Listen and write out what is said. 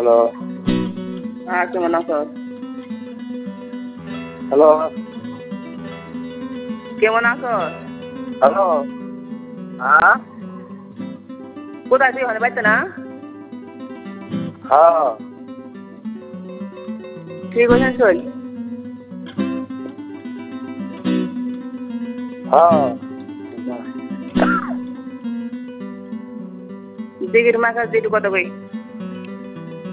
Hello হ্যাঁ কেমন আছো? হ্যালো কেমন আছো? হ্যালো হ্যাঁ কোথায় তুই? ওখানে বাড়িতে না? হ্যাঁ ঠিক আছে চল। হ্যাঁ দিঘির মাছ আর দিদি কত কই?